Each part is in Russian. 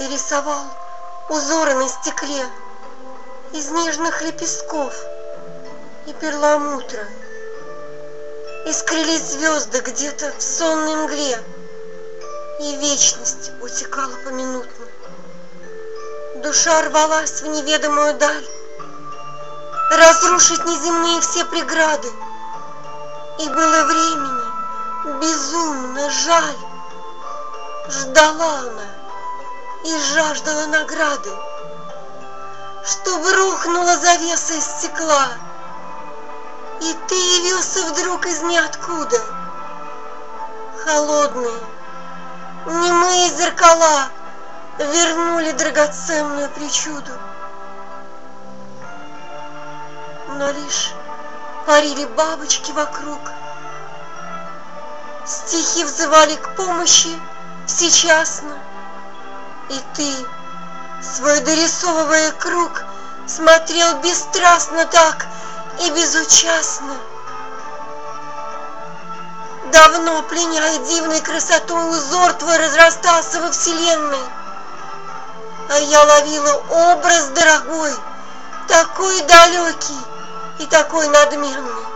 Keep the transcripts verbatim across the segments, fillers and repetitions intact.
Ты рисовал узоры на стекле из нежных лепестков и перламутра. Искрились звезды где-то в сонной мгле, и вечность утекала поминутно. Душа рвалась в неведомую даль, разрушить неземные все преграды, и было времени безумно жаль. Ждала она и жаждала награды, чтобы рухнула завеса из стекла, и ты явился вдруг из ниоткуда. Холодные, немые зеркала вернули драгоценную причуду, но лишь парили бабочки вокруг. Стихи взывали к помощи всечасно, и ты, свой дорисовывая круг, смотрел бесстрастно так и безучастно. Давно, пленяя дивной красотой, узор твой разрастался во вселенной, а я ловила образ дорогой, такой далекий и такой надменный.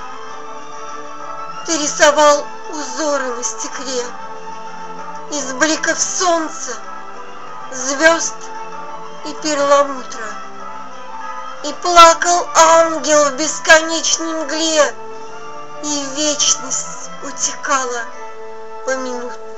Ты рисовал узоры на стекле из бликов солнца, звезд и перламутра, и плакал ангел в бесконечной мгле, и вечность утекала поминутно.